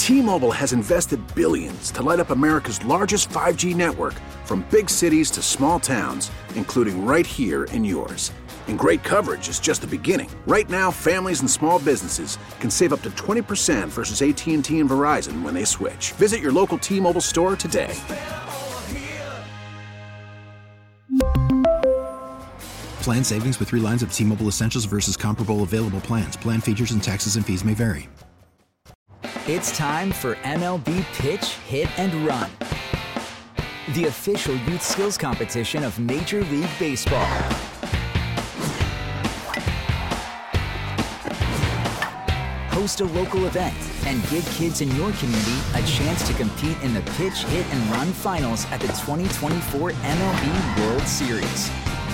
T-Mobile has invested billions to light up America's largest 5G network, from big cities to small towns, including right here in yours. And great coverage is just the beginning. Right now, families and small businesses can save up to 20% versus AT&T and Verizon when they switch. Visit your local T-Mobile store today. Plan savings with 3 lines of T-Mobile Essentials versus comparable available plans. Plan features and taxes and fees may vary. It's time for MLB Pitch, Hit, and Run, the official youth skills competition of Major League Baseball. Host a local event and give kids in your community a chance to compete in the Pitch, Hit, and Run finals at the 2024 MLB World Series.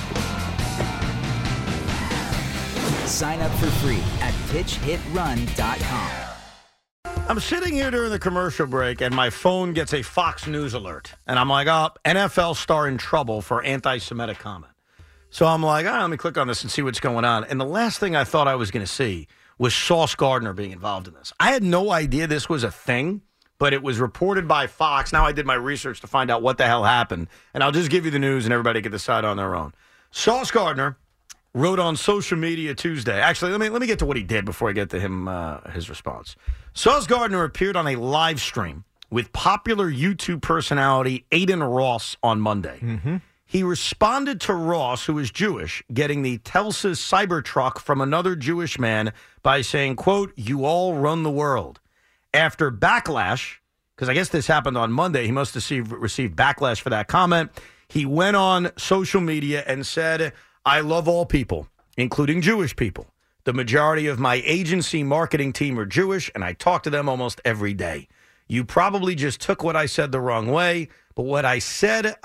Sign up for free at pitchhitrun.com. I'm sitting here during the commercial break, and my phone gets a Fox News alert. And I'm like, oh, NFL star in trouble for anti-Semitic comment. So I'm like, let me click on this and see what's going on. And the last thing I thought I was going to see was Sauce Gardner being involved in this. I had no idea this was a thing, but it was reported by Fox. Now I did my research to find out what the hell happened. And I'll just give you the news, and everybody can decide on their own. Sauce Gardner wrote on social media Tuesday. Actually, let me get to what he did before I get to him his response. Sauce Gardner appeared on a live stream with popular YouTube personality Aiden Ross on Monday. Mm-hmm. He responded to Ross, who is Jewish, getting the Telsa Cybertruck from another Jewish man by saying, quote, "You all run the world." After backlash, because I guess this happened on Monday, he must have received backlash for that comment. He went on social media and said, "I love all people, including Jewish people. The majority of my agency marketing team are Jewish, and I talk to them almost every day. You probably just took what I said the wrong way, but what I said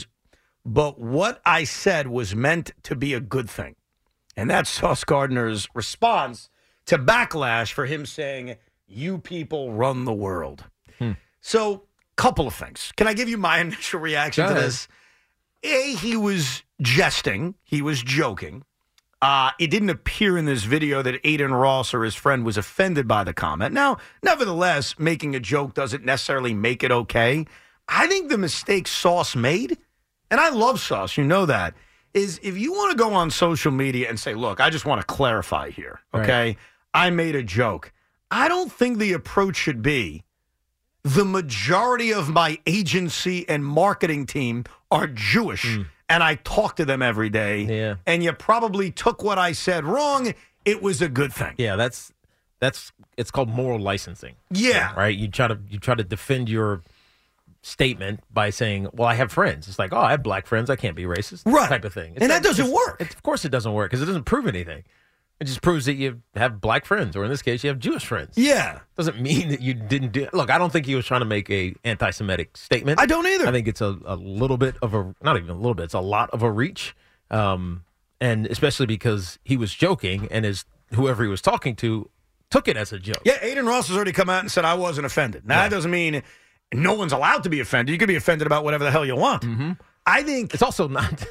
was meant to be a good thing." And that's Sauce Gardner's response to backlash for him saying, "You people run the world." So, couple of things. Can I give you my initial reaction to this? A, he was jesting. He was joking. It didn't appear in this video that Aiden Ross or his friend was offended by the comment. Now, nevertheless, making a joke doesn't necessarily make it okay. I think the mistake Sauce made, and I love Sauce, you know that, is if you want to go on social media and say, look, I just want to clarify here, okay? Right. I made a joke. I don't think the approach should be the majority of my agency and marketing team are Jewish, and I talk to them every day, and you probably took what I said wrong. It was a good thing. Yeah, that's it's called moral licensing. Yeah. Right? You try to defend your statement by saying, well, I have friends. It's like, oh, I have black friends. I can't be racist. Right. Type of thing. And that doesn't work. Of course it doesn't work because it doesn't prove anything. It just proves that you have black friends, or in this case, you have Jewish friends. Yeah. Doesn't mean that you didn't do it. Look, I don't think he was trying to make a anti-Semitic statement. I don't either. I think it's a little bit of a, not even a little bit, it's a lot of a reach. And especially because he was joking and whoever he was talking to took it as a joke. Yeah, Aiden Ross has already come out and said, I wasn't offended. Now, that doesn't mean no one's allowed to be offended. You can be offended about whatever the hell you want. Mm-hmm. I think it's also not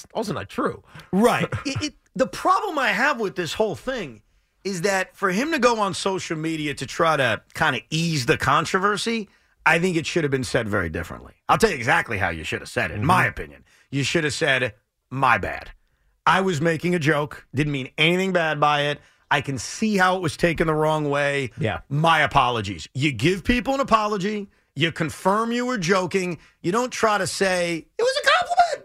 true. Right. The problem I have with this whole thing is that for him to go on social media to try to kind of ease the controversy, I think it should have been said very differently. I'll tell you exactly how you should have said it, in my opinion. You should have said, my bad. I was making a joke, didn't mean anything bad by it. I can see how it was taken the wrong way. Yeah. My apologies. You give people an apology. You confirm you were joking. You don't try to say, it was a compliment.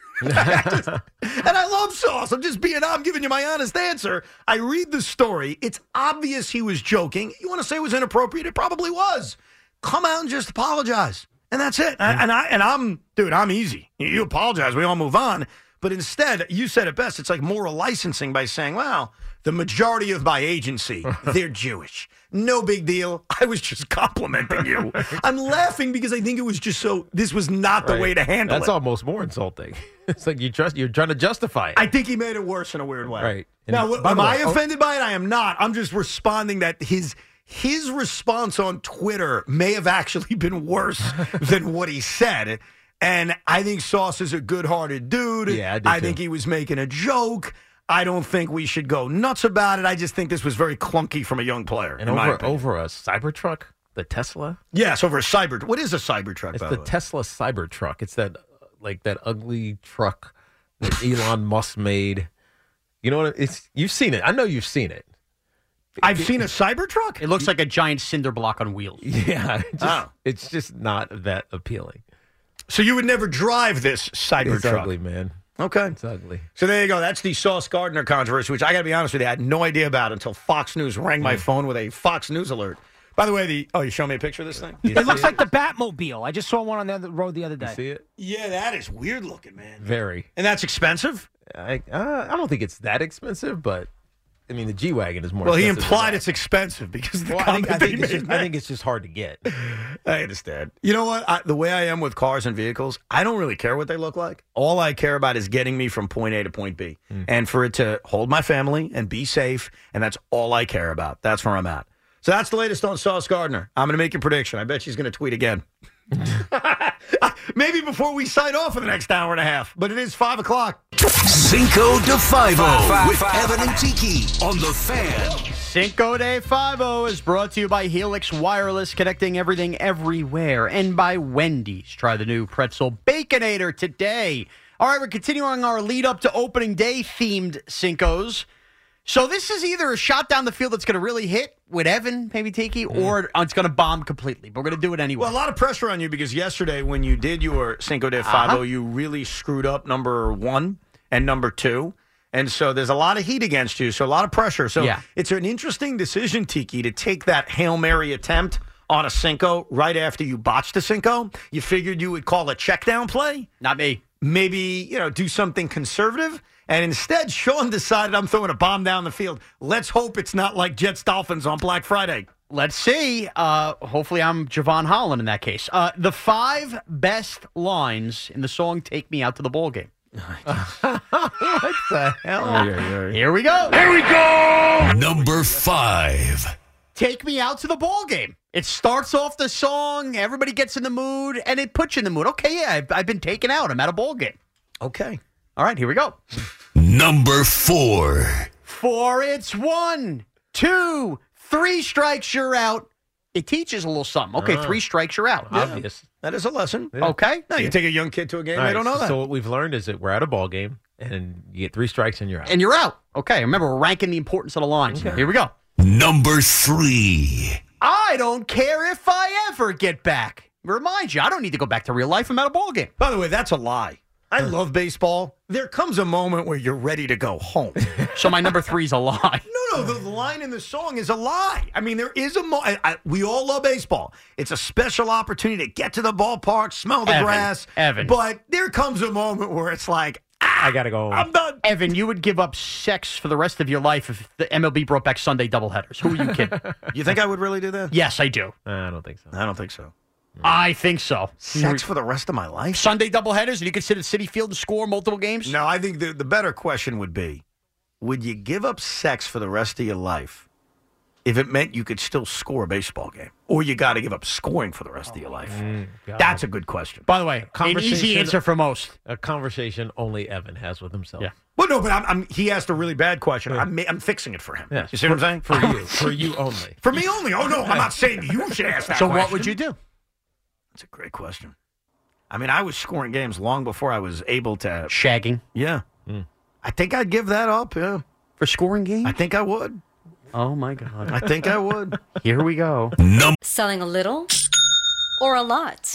And I love Sauce. I'm giving you my honest answer. I read the story. It's obvious he was joking. You want to say it was inappropriate? It probably was. Come out and just apologize. And that's it. I'm easy. You apologize. We all move on. But instead, you said it best. It's like moral licensing by saying, well, the majority of my agency, they're Jewish. No big deal. I was just complimenting you. I'm laughing because I think it was just this was not the way to handle it. That's almost more insulting. It's like you're trying to justify it. I think he made it worse in a weird way. Right. Now, am I offended by it? I am not. I'm just responding that his response on Twitter may have actually been worse than what he said. And I think Sauce is a good-hearted dude. Yeah, I think he was making a joke. I don't think we should go nuts about it. I just think this was very clunky from a young player. And over a Cybertruck, the Tesla. Yes, over a Cyber. What is a Cybertruck? It's by the the way? Tesla Cybertruck. It's that ugly truck that Elon Musk made. You know what? It's you've seen it. I know you've seen it. I've seen a Cybertruck. It looks like a giant cinder block on wheels. Yeah, Oh. it's just not that appealing. So you would never drive this Cybertruck? It's ugly, man. Okay. It's ugly. So there you go. That's the Sauce Gardner controversy, which I got to be honest with you, I had no idea about until Fox News rang my phone with a Fox News alert. By the way, you showing me a picture of this thing? It looks like the Batmobile. I just saw one on the road the other day. You see it? Yeah, that is weird looking, man. Very. And that's expensive? I don't think it's that expensive, but I mean the G-Wagon is more. Well, he expensive than implied that. it's expensive because of the Well, comment I that he think made. it's just hard to get. I understand. You know what? The way I am with cars and vehicles, I don't really care what they look like. All I care about is getting me from point A to point B and for it to hold my family and be safe. And that's all I care about. That's where I'm at. So that's the latest on Sauce Gardner. I'm going to make a prediction. I bet she's going to tweet again. Maybe before we sign off for the next hour and a half. But it is 5 o'clock. Cinco de Five-O with Evan and Tiki on The Fan. Cinco de Five-O is brought to you by Helix Wireless, connecting everything everywhere, and by Wendy's. Try the new Pretzel Baconator today. All right, we're continuing our lead up to opening day themed Cincos. So this is either a shot down the field that's going to really hit with Evan, maybe Tiki, or it's going to bomb completely. But we're going to do it anyway. Well, a lot of pressure on you because yesterday when you did your Cinco de Five-O, you really screwed up number 1 and number 2. And so there's a lot of heat against you, so a lot of pressure. So It's an interesting decision, Tiki, to take that Hail Mary attempt on a Cinco right after you botched the Cinco. You figured you would call a check down play. Not me. Maybe, do something conservative. And instead, Sean decided I'm throwing a bomb down the field. Let's hope it's not like Jets-Dolphins on Black Friday. Let's see. Hopefully I'm Javon Holland in that case. The 5 best lines in the song Take Me Out to the Ball Game. What the hell? Here we go. Number 5. Take Me Out to the Ball Game. It starts off the song, everybody gets in the mood, and it puts you in the mood. Okay, yeah, I've been taken out. I'm at a ball game. Okay. All right, here we go. Number 4. For it's 1, 2, 3 strikes, you're out. It teaches a little something. Okay, 3 strikes, you're out. Obvious. That is a lesson. Okay. No, you take a young kid to a game, All they right, don't know that. So what we've learned is that we're at a ball game, and you get 3 strikes and you're out. And you're out. Okay, remember, we're ranking the importance of the lines. Here we go. Number 3. I don't care if I ever get back. Remind you, I don't need to go back to real life. I'm at a ball game. By the way, that's a lie. I love baseball. There comes a moment where you're ready to go home. So my number 3 is a lie. No, the line in the song is a lie. I mean, there is we all love baseball. It's a special opportunity to get to the ballpark, smell the grass. Evan. But there comes a moment where it's like, I got to go. I'm done. Evan, you would give up sex for the rest of your life if the MLB brought back Sunday doubleheaders. Who are you kidding? You think I would really do that? Yes, I do. I don't think so. I don't think so. I think so. Sex for the rest of my life? Sunday doubleheaders, and you could sit at Citi Field and score multiple games? No, I think the better question would be, would you give up sex for the rest of your life if it meant you could still score a baseball game? Or you got to give up scoring for the rest of your life? That's a good question. By the way, an easy Conversation- answer for most. A conversation only Evan has with himself. Yeah. Well, no, but he asked a really bad question. I'm fixing it for him. Yes. You see what I'm saying? For you only. For me only. Oh, no, I'm not saying you should ask that So question. what would you do? That's a great question. I mean, I was scoring games long before I was able to. Shagging. Yeah. I think I'd give that up, yeah. For scoring games? I think I would. Oh, my God. I think I would. Here we go. Selling a little or a lot?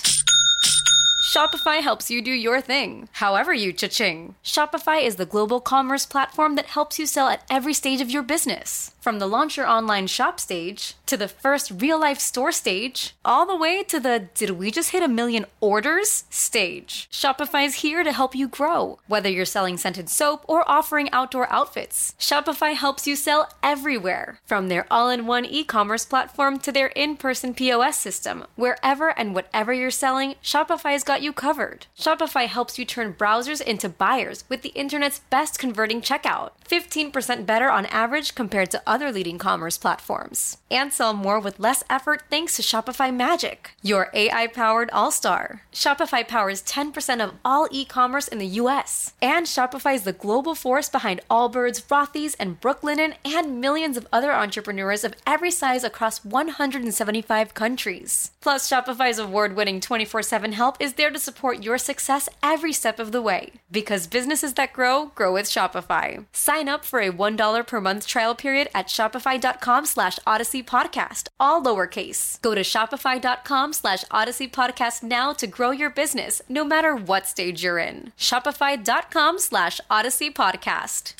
Shopify helps you do your thing, however you cha-ching. Shopify is the global commerce platform that helps you sell at every stage of your business. From the launch your online shop stage, to the first real-life store stage, all the way to the did we just hit 1 million orders stage. Shopify's here to help you grow. Whether you're selling scented soap or offering outdoor outfits, Shopify helps you sell everywhere. From their all-in-one e-commerce platform to their in-person POS system. Wherever and whatever you're selling, Shopify's got you covered. Shopify helps you turn browsers into buyers with the internet's best converting checkout. 15% better on average compared to other leading commerce platforms. And sell more with less effort thanks to Shopify Magic, your AI-powered all-star. Shopify powers 10% of all e-commerce in the U.S. And Shopify is the global force behind Allbirds, Rothy's, and Brooklinen, and millions of other entrepreneurs of every size across 175 countries. Plus, Shopify's award-winning 24/7 help is there to support your success every step of the way. Because businesses that grow with Shopify. Sign up for a $1 per month trial period at shopify.com/Odyssey Podcast, all lowercase. Go to shopify.com/Odyssey Podcast now to grow your business, no matter what stage you're in. Shopify.com/Odyssey Podcast.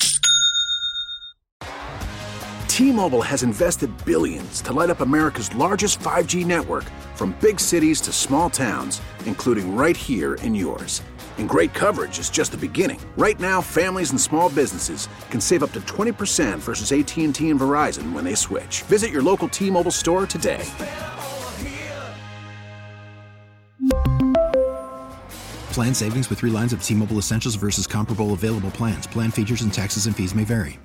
T-Mobile has invested billions to light up America's largest 5G network, from big cities to small towns, including right here in yours. And great coverage is just the beginning. Right now, families and small businesses can save up to 20% versus AT&T and Verizon when they switch. Visit your local T-Mobile store today. Plan savings with 3 lines of T-Mobile Essentials versus comparable available plans. Plan features and taxes and fees may vary.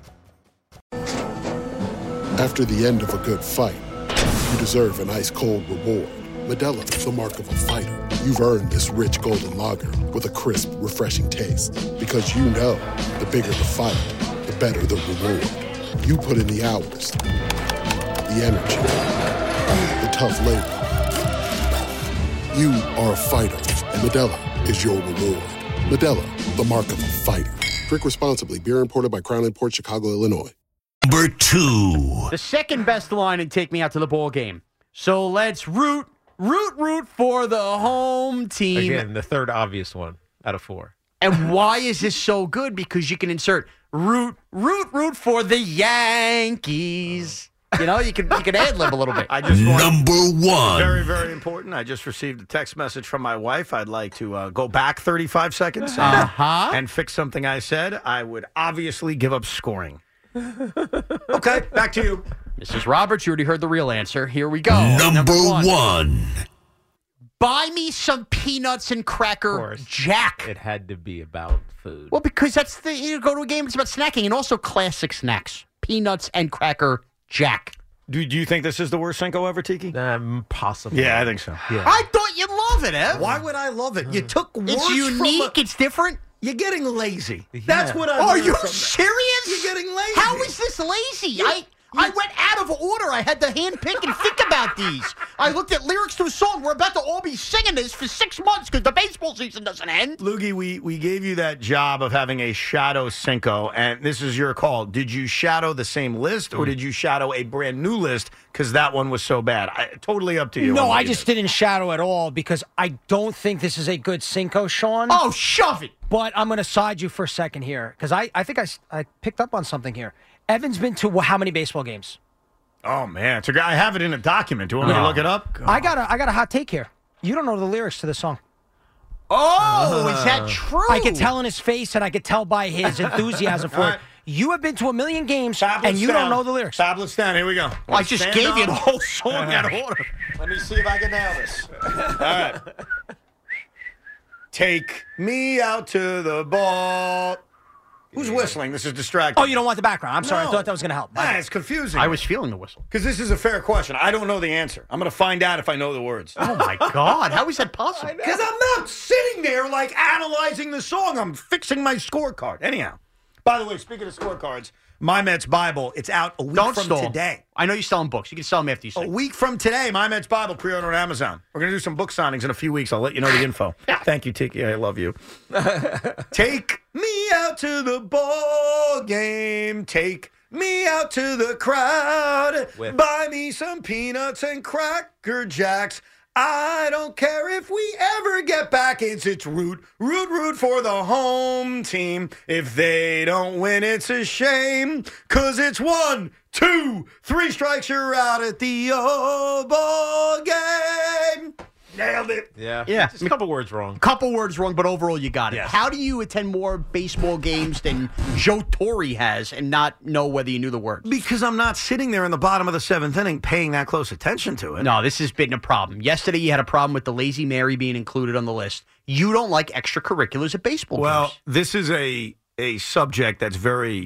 After the end of a good fight, you deserve an ice-cold reward. Modelo is the mark of a fighter. You've earned this rich golden lager with a crisp, refreshing taste. Because you know, the bigger the fight, the better the reward. You put in the hours, the energy, the tough labor. You are a fighter, and Modelo is your reward. Modelo, the mark of a fighter. Drink responsibly. Beer imported by Crown Imports, Chicago, Illinois. Number 2. The second best line in Take Me Out to the Ball Game. So let's root for the home team. Again, the third obvious one out of 4. And why is this so good? Because you can insert root for the Yankees. You know, you can ad-lib a little bit. Number 1. Very, very important. I just received a text message from my wife. I'd like to go back 35 seconds and fix something I said. I would obviously give up scoring. Okay, back to you. Mrs. Roberts, you already heard the real answer. Here we go. Number 1. Buy me some peanuts and cracker jack. It had to be about food. Well, because you go to a game, it's about snacking, and also classic snacks. Peanuts and cracker jack. Do you think this is the worst Cinco ever, Tiki? Possibly. Yeah, I think so. Yeah. I thought you'd love it, Ev. Why would I love it? You took words It's unique. It's different. You're getting lazy. Yeah. That's what I Are you serious? You're getting lazy. How is this lazy? I went out of order. I had to hand pick and think about these. I looked at lyrics to a song. We're about to all be singing this for 6 months because the baseball season doesn't end. Loogie, we gave you that job of having a shadow Cinco, and this is your call. Did you shadow the same list, or did you shadow a brand new list because that one was so bad? Totally up to you. No, I just didn't shadow at all because I don't think this is a good Cinco, Sean. Oh, shove it. But I'm going to side you for a second here because I think I picked up on something here. Evan's been to how many baseball games? Oh, man. I have it in a document. Do you want me to look it up? God. I got a hot take here. You don't know the lyrics to the song. Oh, is that true? I could tell in his face and I could tell by his enthusiasm for it. You have been to 1 million games and you don't know the lyrics. Tablets down. Here we go. Well, I just gave you the whole song out of order. Let me see if I can nail this. All right. Take me out to the ball. Who's whistling? This is distracting. Oh, you don't want the background. I'm sorry. No. I thought that was going to help. It's confusing. I was feeling the whistle. Because this is a fair question. I don't know the answer. I'm going to find out if I know the words. Oh, my God. How is that possible? Because I'm not sitting there, like, analyzing the song. I'm fixing my scorecard. Anyhow, by the way, speaking of scorecards, My Mets Bible, it's out a week from today. I know you're selling books. You can sell them after you sing. A week from today, My Mets Bible, pre-order on Amazon. We're going to do some book signings in a few weeks. I'll let you know the info. Thank you, Tiki. I love you. Take me out to the ball game. Take me out to the crowd. Buy me some peanuts and cracker jacks. I don't care if we ever get back. It's root for the home team. If they don't win, it's a shame. 'Cause it's 1, 2, 3 strikes, you're out at the ball game. Nailed it. Yeah. Just a couple words wrong. Couple words wrong, but overall you got it. Yes. How do you attend more baseball games than Joe Torre has and not know whether you knew the words? Because I'm not sitting there in the bottom of the 7th inning paying that close attention to it. No, this has been a problem. Yesterday you had a problem with the Lazy Mary being included on the list. You don't like extracurriculars at baseball games. Well, this is a subject that's very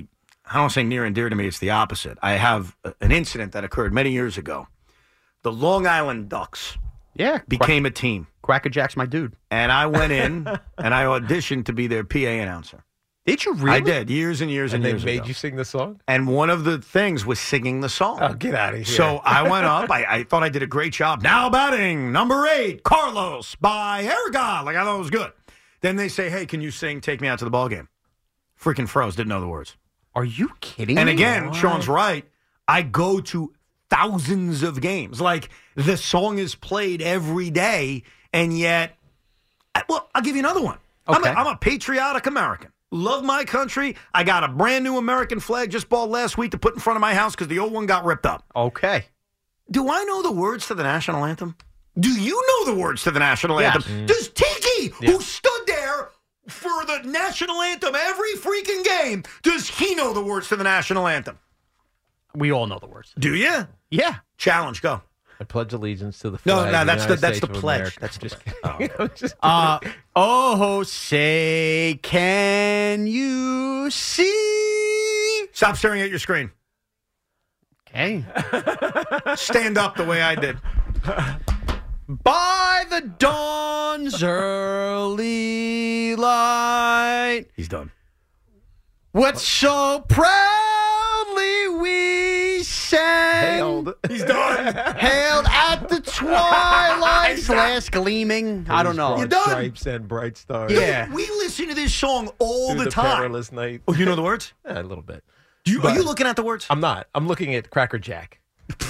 I don't want to say near and dear to me. It's the opposite. I have an incident that occurred many years ago. The Long Island Ducks became a team. Cracker Jack's my dude. And I went in and I auditioned to be their PA announcer. Did you really? I did, years and years and years ago. And they made you sing the song? And one of the things was singing the song. Oh, get out of here. So I went up. I thought I did a great job. Now batting, number 8, Carlos by Aragon. Like, I thought it was good. Then they say, hey, can you sing Take Me Out to the Ball Game? Freaking froze. Didn't know the words. Are you kidding me? And again, Sean's right. I go to thousands of games. Like, the song is played every day, and yet, well, I'll give you another one. Okay. I'm a patriotic American. Love my country. I got a brand new American flag just bought last week to put in front of my house because the old one got ripped up. Okay. Do I know the words to the national anthem? Do you know the words to the national anthem? Does Tiki, who stood there for the national anthem every freaking game, does he know the words to the national anthem? We all know the words. Do you? Yeah. Challenge, go. I pledge allegiance to the flag. No, that's the States pledge. America. That's the pledge. Oh, say, can you see? Stop staring at your screen. Okay. Stand up the way I did. By the dawn's early light. He's done. What so proudly we sang. Hailed. He's done. Hailed at the twilight's last gleaming. I don't know. You're done. Stripes and bright stars. Yeah. We listen to this song all Through the the time. perilous night. Oh, you know the words? Yeah, a little bit. Are you looking at the words? I'm not. I'm looking at Cracker Jack. do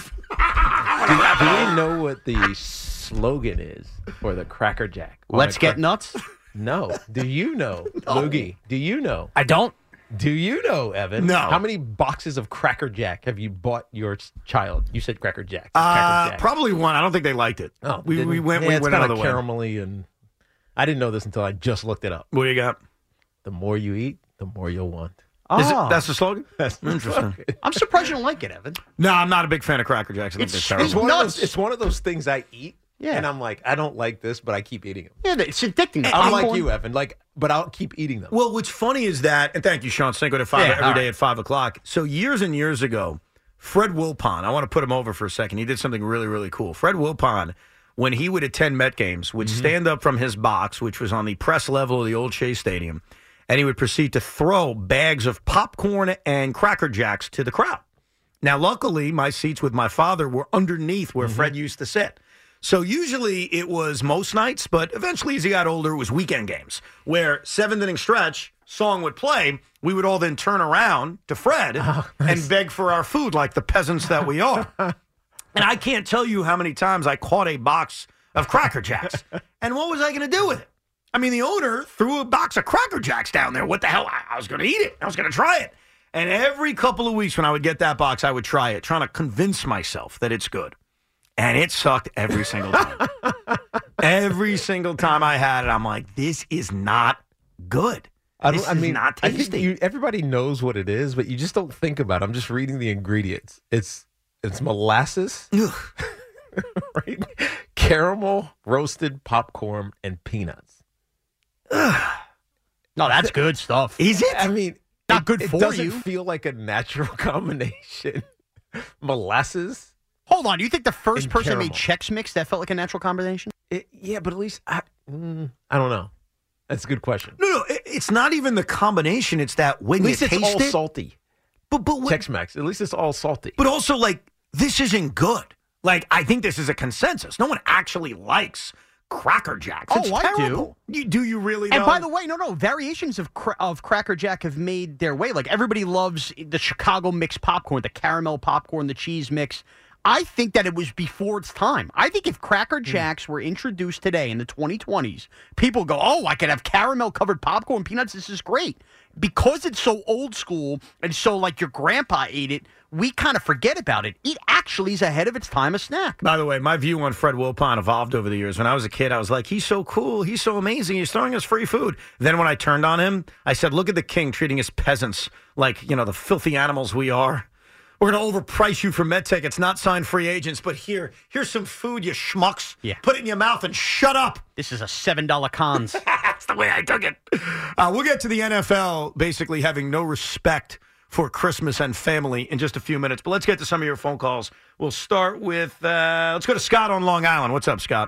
we know what the slogan is for the Cracker Jack? Let's get nuts? No. Do you know, Loogie? Do you know? I don't. Do you know, Evan? No. How many boxes of Cracker Jack have you bought your child? You said Cracker Jack. Cracker Jack. Probably one. I don't think they liked it. Oh, we went it's another way. caramelly, and I didn't know this until I just looked it up. What do you got? The more you eat, the more you'll want. That's the slogan? That's interesting. I'm surprised you don't like it, Evan. No, I'm not a big fan of Cracker Jacks. I think they're terrible. It's one of those things I eat, and I'm like, I don't like this, but I keep eating them. Yeah, it's addicting. I'm like you, Evan. But I'll keep eating them. Well, what's funny is that, and thank you, Sean Cinco to 5 every day at 5 o'clock. So years and years ago, Fred Wilpon, I want to put him over for a second. He did something really, really cool. Fred Wilpon, when he would attend Met games, would stand up from his box, which was on the press level of the old Shea Stadium, and he would proceed to throw bags of popcorn and Cracker Jacks to the crowd. Now, luckily, my seats with my father were underneath where Fred used to sit. So usually it was most nights, but eventually as he got older, it was weekend games where 7th inning stretch, song would play. We would all then turn around to Fred and beg for our food like the peasants that we are. And I can't tell you how many times I caught a box of Cracker Jacks. And what was I going to do with it? I mean, the owner threw a box of Cracker Jacks down there. What the hell? I was going to eat it. I was going to try it. And every couple of weeks when I would get that box, I would try it, trying to convince myself that it's good. And it sucked every single time. Every single time I had it, I'm like, this is not good. This is not tasty. I think everybody knows what it is, but you just don't think about it. I'm just reading the ingredients. It's molasses, right? Caramel, roasted popcorn, and peanuts. No, that's good stuff. Is it? I mean, not good for you. It doesn't feel like a natural combination. Molasses. Hold on. Do you think the first And person that caramel. made Chex Mix, that felt like a natural combination? Yeah, but at least I don't know. That's a good question. No, it's not even the combination. It's that when At least you it's taste all it. salty. But Tex-Mex. At least it's all salty. But also, like, this isn't good. Like, I think this is a consensus. No one actually likes Cracker Jacks. Oh, It's I terrible. Do you really? And though? by the way, no, variations of Cracker Jack have made their way. Like, everybody loves the Chicago mix popcorn, the caramel popcorn, the cheese mix. I think that it was before its time. I think if Cracker Jacks were introduced today in the 2020s, people go, oh, I could have caramel-covered popcorn, peanuts, this is great. Because it's so old school and so like your grandpa ate it, we kind of forget about it. It actually is ahead of its time a snack. By the way, my view on Fred Wilpon evolved over the years. When I was a kid, I was like, he's so cool. He's so amazing. He's throwing us free food. Then when I turned on him, I said, look at the king treating his peasants like, the filthy animals we are. We're going to overprice you for MedTech. It's not signed free agents, but here's some food, you schmucks. Yeah. Put it in your mouth and shut up. This is a $7 cons. That's the way I took it. We'll get to the NFL basically having no respect for Christmas and family in just a few minutes. But let's get to some of your phone calls. We'll start with, let's go to Scott on Long Island. What's up, Scott?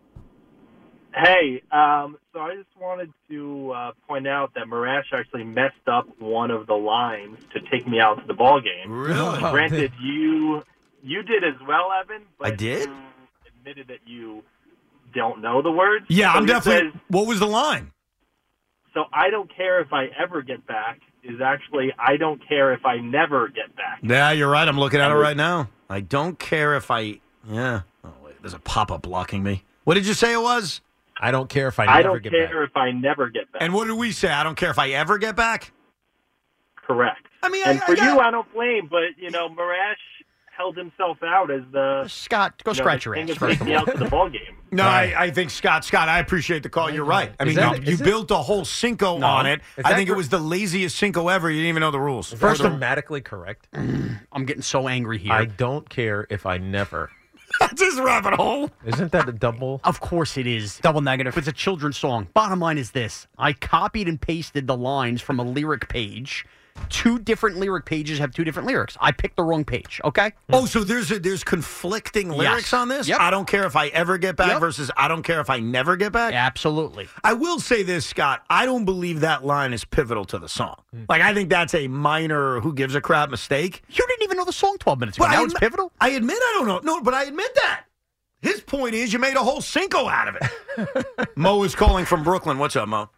Hey, so I just wanted to point out that Marash actually messed up one of the lines to take me out to the ball game. Really? Granted, you did as well, Evan. But I did? You admitted that you don't know the words. Yeah, so I'm definitely. Says, what was the line? So I don't care if I ever get back is actually I don't care if I never get back. Yeah, you're right. I'm looking at it right now. I don't care if I. Yeah. Oh, wait. There's a pop-up blocking me. What did you say it was? I don't care if I never get back. I don't care if I never get back. And what did we say? I don't care if I ever get back? Correct. I mean, and for you, I don't blame, but, Marash held himself out as the... Scott, go scratch your ass. Take me out to the ball game. No, I think, Scott, I appreciate the call. You're right. I mean, you built a whole Cinco on it. I think it was the laziest Cinco ever. You didn't even know the rules. First, grammatically correct. I'm getting so angry here. I don't care if I never... That's his rabbit hole. Isn't that a double? Of course it is. Double negative. It's a children's song. Bottom line is this. I copied and pasted the lines from a lyric page. 2 different lyric pages have 2 different lyrics. I picked the wrong page, okay? Oh, so there's conflicting lyrics on this? Yep. I don't care if I ever get back versus I don't care if I never get back? Absolutely. I will say this, Scott. I don't believe that line is pivotal to the song. Like, I think that's a minor who gives a crap mistake. You didn't even know the song 12 minutes ago. Now it's pivotal? I admit I don't know. No, but I admit that. His point is you made a whole Cinco out of it. Mo is calling from Brooklyn. What's up, Mo?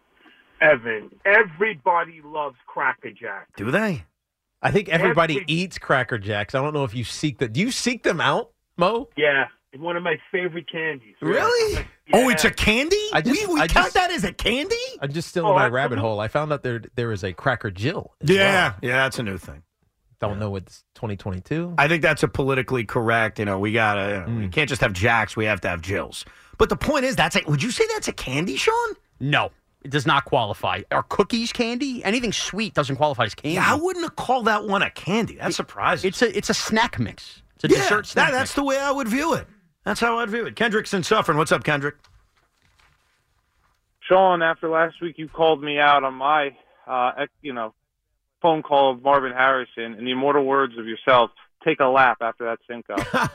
Evan, everybody loves Cracker Jack. Do they? I think everybody eats Cracker Jacks. I don't know if you seek them. Do you seek them out, Mo? Yeah, it's one of my favorite candies. Really? Yeah. Oh, it's a candy? We count that as a candy? I'm just still in my rabbit hole. I found out there is a Cracker Jill. Yeah, that's a new thing. Don't know it's 2022. I think that's a politically correct. We gotta. We can't just have Jacks. We have to have Jills. But the point is, would you say that's a candy, Sean? No. It does not qualify. Are cookies candy? Anything sweet doesn't qualify as candy. Yeah, I wouldn't have called that one a candy. That's surprising. It's a snack mix. It's a dessert snack that's mix. the way I would view it. That's how I'd view it. Kendrick's in Suffern. What's up, Kendrick? Sean, after last week, you called me out on my, phone call of Marvin Harrison. In the immortal words of yourself, take a lap after that Cinco.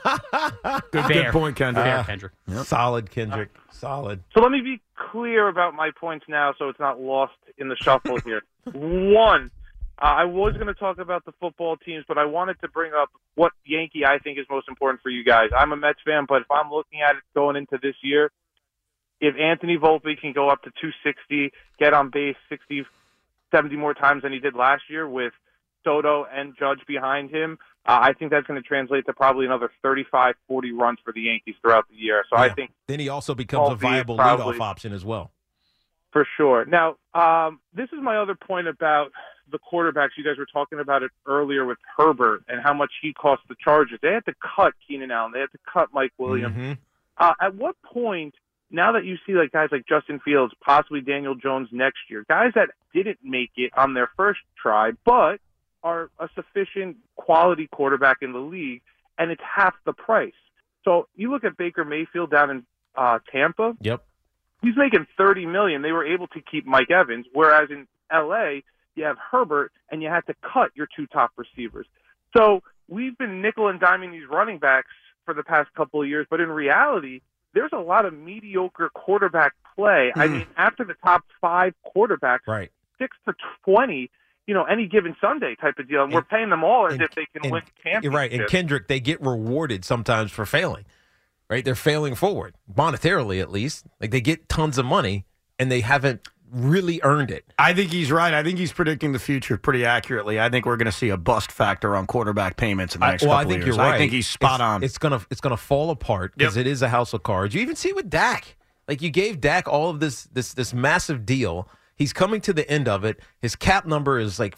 Good point, Kendrick. Kendrick. Yep. Solid, Kendrick. Solid. So let me be clear about my points now so it's not lost in the shuffle here. One, I was going to talk about the football teams, but I wanted to bring up what Yankee I think is most important for you guys. I'm a Mets fan, but if I'm looking at it going into this year, if Anthony Volpe can go up to 260, get on base 60, 70 more times than he did last year with Soto and Judge behind him, I think that's going to translate to probably another 35, 40 runs for the Yankees throughout the year. So I think then he also becomes a viable leadoff option as well. For sure. Now, this is my other point about the quarterbacks. You guys were talking about it earlier with Herbert and how much he cost the Chargers. They had to cut Keenan Allen. They had to cut Mike Williams. Mm-hmm. At what point, now that you see guys like Justin Fields, possibly Daniel Jones next year, guys that didn't make it on their first try, but are a sufficient quality quarterback in the league, and it's half the price. So you look at Baker Mayfield down in Tampa. Yep. He's making $30 million. They were able to keep Mike Evans, whereas in L.A., you have Herbert, and you had to cut your 2 top receivers. So we've been nickel and diming these running backs for the past couple of years, but in reality, there's a lot of mediocre quarterback play. I mean, after the top 5 quarterbacks, 6 to 20, any given Sunday type of deal, and we're paying them all as if they can win championships. You're right, and Kendrick, they get rewarded sometimes for failing. Right, they're failing forward, monetarily at least. They get tons of money, and they haven't really earned it. I think he's right. I think he's predicting the future pretty accurately. I think we're going to see a bust factor on quarterback payments in the next couple of years. I think you're right. I think he's spot on. It's gonna fall apart because it is a house of cards. You even see it with Dak. You gave Dak all of this massive deal. He's coming to the end of it. His cap number is like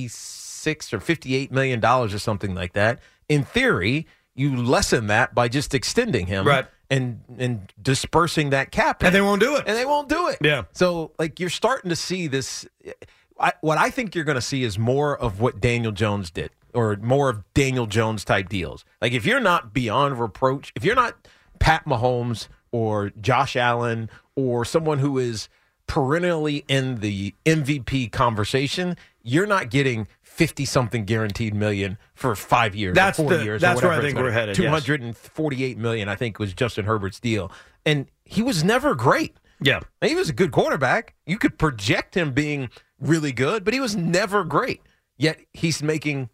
$56 or $58 million or something like that. In theory, you lessen that by just extending him and dispersing that cap. And they won't do it. Yeah. So, you're starting to see this. What I think you're going to see is more of what Daniel Jones did, or more of Daniel Jones type deals. If you're not beyond reproach, if you're not Pat Mahomes or Josh Allen or someone who is perennially in the MVP conversation, you're not getting 50-something guaranteed million for 5 years, That's or 4 years. That's or where I whatever think it's we're headed. Yes. $248 million, I think, was Justin Herbert's deal, and he was never great. Yeah, he was a good quarterback. You could project him being really good, but he was never great. Yet he's making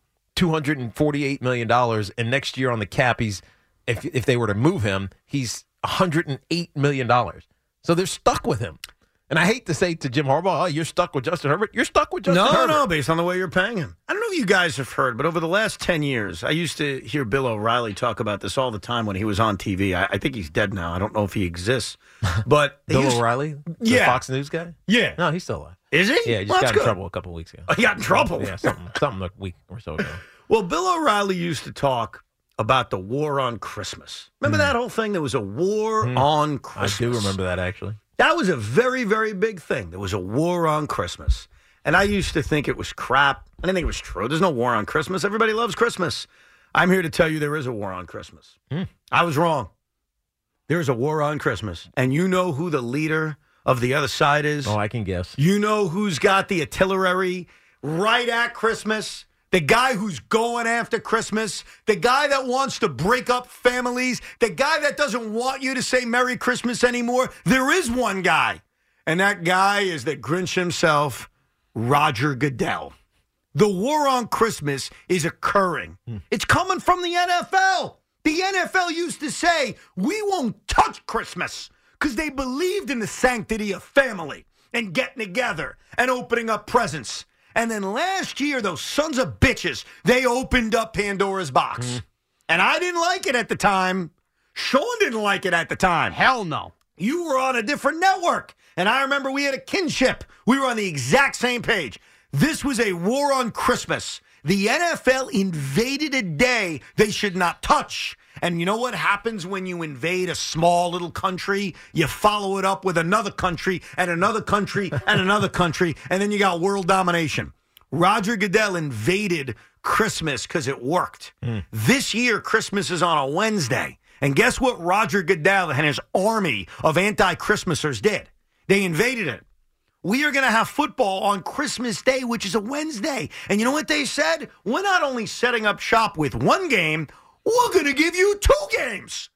$248 million, and next year on the cap, he's if they were to move him, he's $108 million. So they're stuck with him. And I hate to say to Jim Harbaugh, oh, you're stuck with Justin Herbert. You're stuck with Justin Herbert. No, based on the way you're paying him. I don't know if you guys have heard, but over the last 10 years, I used to hear Bill O'Reilly talk about this all the time when he was on TV. I think he's dead now. I don't know if he exists. But Bill O'Reilly? The Fox News guy? Yeah. No, he's still alive. Is he? Yeah, he just got in trouble a couple of weeks ago. Oh, he got in trouble? Yeah, something a week or so ago. Well, Bill O'Reilly used to talk about the war on Christmas. Remember that whole thing? There was a war on Christmas. I do remember that, actually. That was a very, very big thing. There was a war on Christmas. And I used to think it was crap. I didn't think it was true. There's no war on Christmas. Everybody loves Christmas. I'm here to tell you there is a war on Christmas. I was wrong. There is a war on Christmas. And you know who the leader of the other side is? Oh, I can guess. You know who's got the artillery right at Christmas? The guy who's going after Christmas, the guy that wants to break up families, the guy that doesn't want you to say Merry Christmas anymore. There is one guy, and that guy is the Grinch himself, Roger Goodell. The war on Christmas is occurring. It's coming from the NFL. The NFL used to say, we won't touch Christmas because they believed in the sanctity of family and getting together and opening up presents. And then last year, those sons of bitches, they opened up Pandora's box. And I didn't like it at the time. Sean didn't like it at the time. Hell no. You were on a different network. And I remember we had a kinship. We were on the exact same page. This was a war on Christmas. The NFL invaded a day they should not touch. And you know what happens when you invade a small little country? You follow it up with another country and another country and another country, and then you got world domination. Roger Goodell invaded Christmas because it worked. This year, Christmas is on a Wednesday. And guess what Roger Goodell and his army of anti-Christmasers did? They invaded it. We are going to have football on Christmas Day, which is a Wednesday. And you know what they said? We're not only setting up shop with one game, we're going to give you 2 games.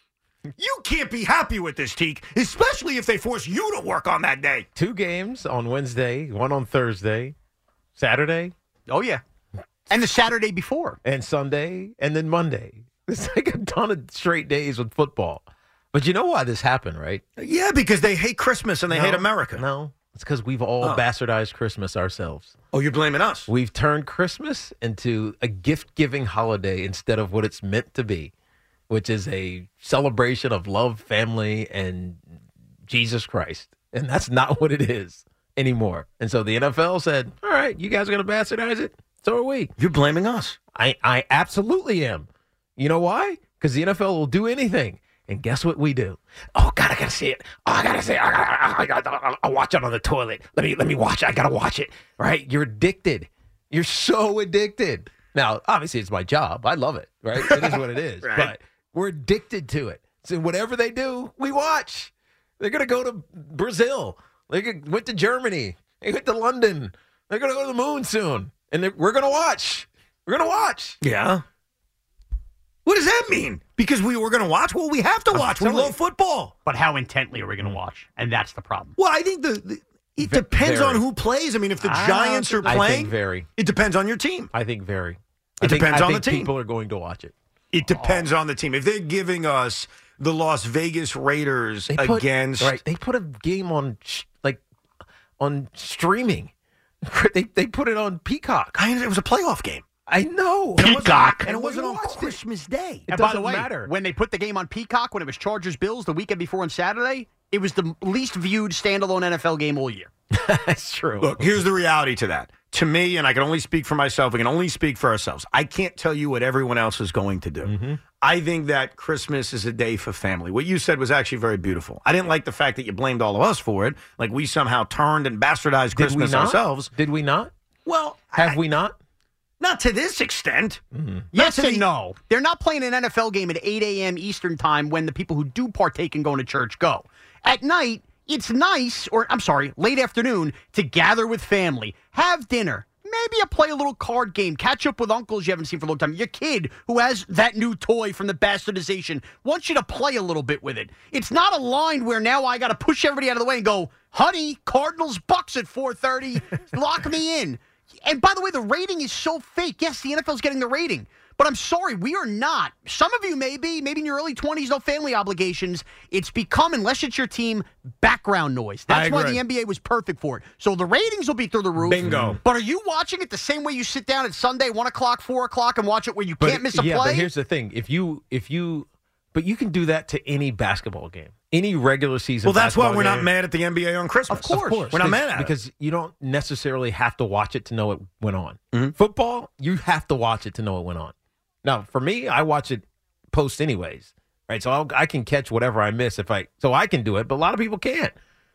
You can't be happy with this, Teak, especially if they force you to work on that day. 2 games on Wednesday, 1 on Thursday, Saturday. Oh, yeah. And the Saturday before. And Sunday, and then Monday. It's like a ton of straight days with football. But you know why this happened, right? Yeah, because they hate Christmas and they hate America. No, it's because we've all bastardized Christmas ourselves. Oh, you're blaming us? We've turned Christmas into a gift-giving holiday instead of what it's meant to be, which is a celebration of love, family, and Jesus Christ. And that's not what it is anymore. And so the NFL said, all right, you guys are going to bastardize it? So are we. You're blaming us. I absolutely am. You know why? Because the NFL will do anything. And guess what we do? Oh, God, I got to see it. Oh, I got to see it. I'll watch it on the toilet. Let me watch it. I got to watch it. Right? You're addicted. You're so addicted. Now, obviously, it's my job. I love it. Right? It is what it is. Right. But we're addicted to it. So whatever they do, we watch. They're going to go to Brazil. They went to Germany. They went to London. They're going to go to the moon soon. And we're going to watch. We're going to watch. Yeah. What does that mean? Because we were going to watch? Well, we have to watch. We love football. But how intently are we going to watch? And that's the problem. Well, I think it depends on who plays. I mean, if the Giants are playing, I think very. It depends on your team. I think very. It depends on the team. People are going to watch it. It depends on the team. If they're giving us the Las Vegas Raiders against... Right, they put a game on on streaming. They put it on Peacock. It was a playoff game. I know. Peacock. And it wasn't on Christmas Day. And by the way, when they put the game on Peacock, when it was Chargers-Bills the weekend before on Saturday, it was the least viewed standalone NFL game all year. That's true. Look, here's the reality to that. To me, and I can only speak for myself, we can only speak for ourselves. I can't tell you what everyone else is going to do. Mm-hmm. I think that Christmas is a day for family. What you said was actually very beautiful. I didn't like the fact that you blamed all of us for it. Like we somehow turned and bastardized Christmas ourselves. Did we not? Well, have we not? Not to this extent. Mm-hmm. Yes and no. They're not playing an NFL game at 8 a.m. Eastern time when the people who do partake in going to church go. At night, it's nice, late afternoon, to gather with family, have dinner, maybe you play a little card game. Catch up with uncles you haven't seen for a long time. Your kid who has that new toy from the bastardization wants you to play a little bit with it. It's not a line where now I got to push everybody out of the way and go, honey, Cardinals Bucks at 4:30. Lock me in. And by the way, the rating is so fake. Yes, the NFL's getting the rating. But I'm sorry, we are not. Some of you maybe in your early 20s, no family obligations. It's become, unless it's your team, background noise. That's why the NBA was perfect for it. So the ratings will be through the roof. Bingo. But are you watching it the same way you sit down at Sunday, 1 o'clock, 4 o'clock, and watch it where you can't miss a play? But here's the thing. But you can do that to any basketball game, any regular season. Well, that's why basketball we're game. not mad at the NBA on Christmas. Of course. We're not mad at it. Because you don't necessarily have to watch it to know it went on. Football, you have to watch it to know it went on. Now, for me, I watch it post anyways, right? So I can catch whatever I miss so I can do it, but a lot of people can't.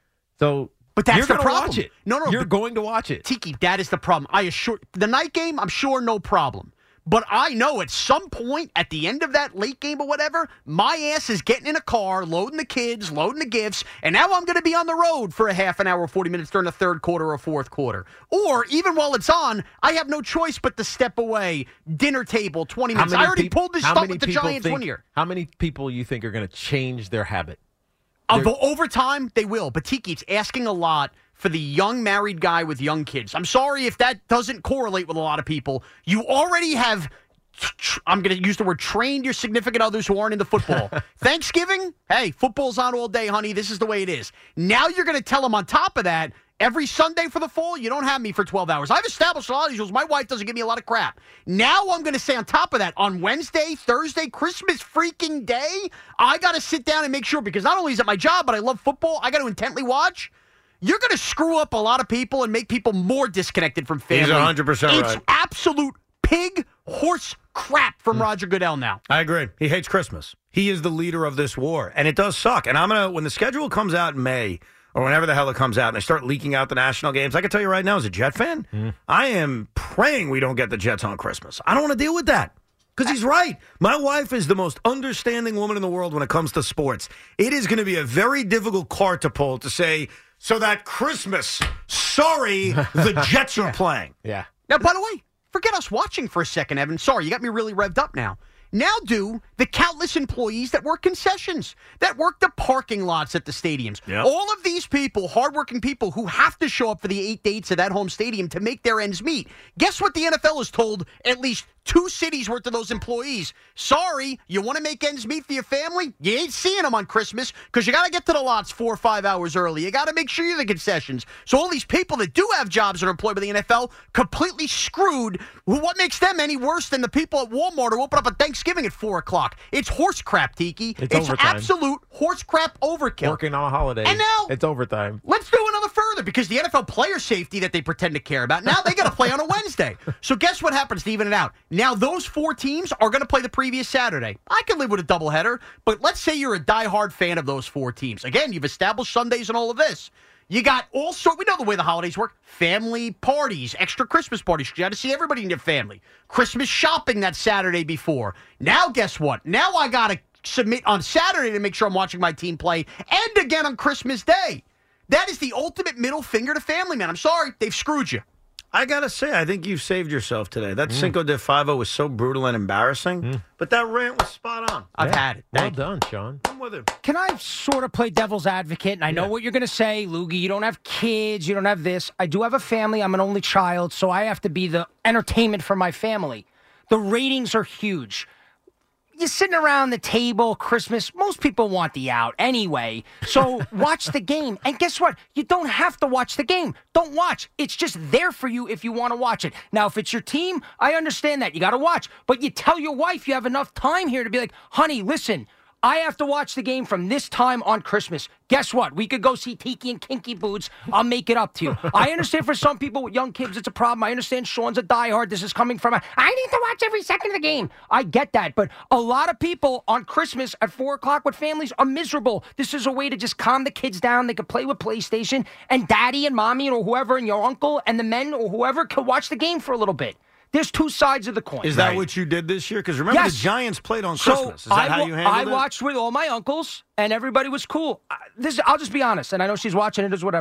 So, but that's you're the gonna problem. Watch it. No, you're going to watch it. Tiki, that is the problem. The night game, I'm sure no problem. But I know at some point at the end of that late game or whatever, my ass is getting in a car, loading the kids, loading the gifts, and now I'm going to be on the road for a half an hour, 40 minutes during the third quarter or fourth quarter. Or even while it's on, I have no choice but to step away, dinner table, 20 minutes. I already pulled this stunt with the Giants 1 year. How many people you think are going to change their habit? Over time, they will. But Tiki, it's asking a lot for the young married guy with young kids. I'm sorry if that doesn't correlate with a lot of people. You already have, I'm going to use the word, trained your significant others who aren't into football. Thanksgiving, hey, football's on all day, honey. This is the way it is. Now you're going to tell them on top of that, every Sunday for the fall, you don't have me for 12 hours. I've established a lot of these rules. My wife doesn't give me a lot of crap. Now I'm going to say on top of that, on Wednesday, Thursday, Christmas freaking day, I got to sit down and make sure, because not only is it my job, but I love football, I got to intently watch. You're going to screw up a lot of people and make people more disconnected from family. He's 100% right. It's absolute pig horse crap from Roger Goodell now. I agree. He hates Christmas. He is the leader of this war, and it does suck. And when the schedule comes out in May, or whenever the hell it comes out, and they start leaking out the national games, I can tell you right now, as a Jet fan, I am praying we don't get the Jets on Christmas. I don't want to deal with that. Because he's right. My wife is the most understanding woman in the world when it comes to sports. It is going to be a very difficult card to pull to say, so that Christmas, sorry, the Jets are playing. Yeah. Now, by the way, forget us watching for a second, Evan. Sorry, you got me really revved up now. Now do the countless employees that work concessions, that work the parking lots at the stadiums. Yep. All of these people, hardworking people who have to show up for the 8 dates at that home stadium to make their ends meet. Guess what the NFL has told at least 2 cities worth of those employees? Sorry, you want to make ends meet for your family? You ain't seeing them on Christmas because you got to get to the lots 4 or 5 hours early. You got to make sure you're the concessions. So all these people that do have jobs that are employed by the NFL completely screwed. What makes them any worse than the people at Walmart who open up at Thanksgiving at 4 o'clock? It's horse crap, Tiki. It's overtime. Absolute horse crap overkill. Working on a holiday. And now it's overtime. Let's do another further because the NFL player safety that they pretend to care about, now they got to play on a Wednesday. So guess what happens to even it out? Now those 4 teams are going to play the previous Saturday. I can live with a doubleheader, but let's say you're a diehard fan of those 4 teams. Again, you've established Sundays and all of this. You got all sorts, we know the way the holidays work, family parties, extra Christmas parties. You got to see everybody in your family. Christmas shopping that Saturday before. Now guess what? Now I got to submit on Saturday to make sure I'm watching my team play, and again on Christmas Day. That is the ultimate middle finger to family, man. I'm sorry, they've screwed you. I got to say, I think you've saved yourself today. That Cinco de Five was so brutal and embarrassing, but that rant was spot on. I've had it. Well done, Sean. I'm with him. Can I sort of play devil's advocate? And I know what you're going to say, Loogie. You don't have kids. You don't have this. I do have a family. I'm an only child, so I have to be the entertainment for my family. The ratings are huge. You're sitting around the table, Christmas, most people want the out anyway. So watch the game. And guess what? You don't have to watch the game. Don't watch. It's just there for you if you want to watch it. Now, if it's your team, I understand that. You got to watch. But you tell your wife you have enough time here to be like, honey, listen, I have to watch the game from this time on Christmas. Guess what? We could go see Tiki and Kinky Boots. I'll make it up to you. I understand for some people with young kids, it's a problem. I understand Sean's a diehard. This is coming from I need to watch every second of the game. I get that. But a lot of people on Christmas at 4 o'clock with families are miserable. This is a way to just calm the kids down. They can play with PlayStation, and daddy and mommy or whoever and your uncle and the men or whoever can watch the game for a little bit. There's 2 sides of the coin. Is that what you did this year? Because remember, the Giants played on Christmas. Is that how you handled it? I watched with all my uncles, and everybody was cool. I'll just be honest, and I know she's watching it as whatever.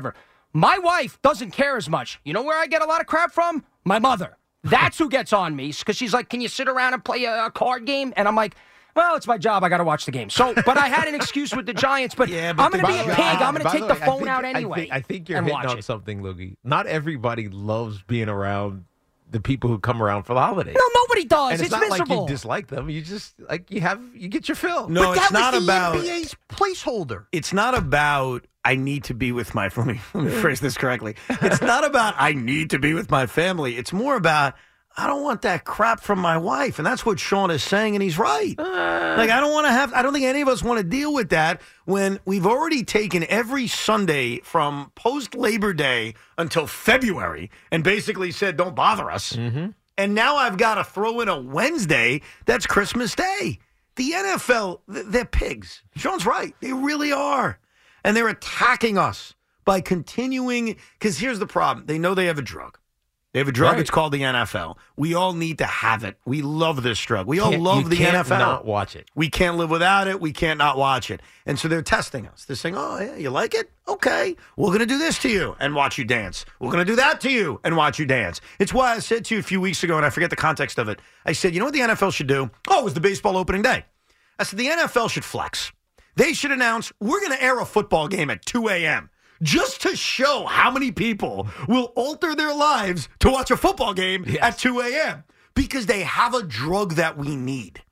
My wife doesn't care as much. You know where I get a lot of crap from? My mother. That's who gets on me because she's like, can you sit around and play a card game? And I'm like, well, it's my job. I got to watch the game. So, but I had an excuse with the Giants, but, I'm going to be a pig. I'm going to take the phone out anyway. I think you're hitting on something, Loogie. Not everybody loves being around the people who come around for the holidays. No, nobody does. And it's not miserable. like you dislike them. You just you get your fill. No, but it's that not was the about NBA's placeholder. It's not about I need to be with my. Let me phrase this correctly. It's not about I need to be with my family. It's more about I don't want that crap from my wife, and that's what Sean is saying, and he's right. I don't think any of us want to deal with that when we've already taken every Sunday from post Labor Day until February and basically said, "Don't bother us." Mm-hmm. And now I've got to throw in a Wednesday. That's Christmas Day. The NFL, they're pigs. Sean's right. They really are. And they're attacking us by continuing. Because here's the problem. They know they have a drug. They have a drug. Right. It's called the NFL. We all need to have it. We love this drug. We all love the NFL. Not watch it. We can't live without it. We can't not watch it. And so they're testing us. They're saying, oh, yeah, you like it? Okay. We're going to do this to you and watch you dance. We're going to do that to you and watch you dance. It's why I said to you a few weeks ago, and I forget the context of it, I said, you know what the NFL should do? Oh, it was the baseball opening day. I said, the NFL should flex. They should announce, we're going to air a football game at 2 a.m., just to show how many people will alter their lives to watch a football game at 2 a.m. because they have a drug that we need.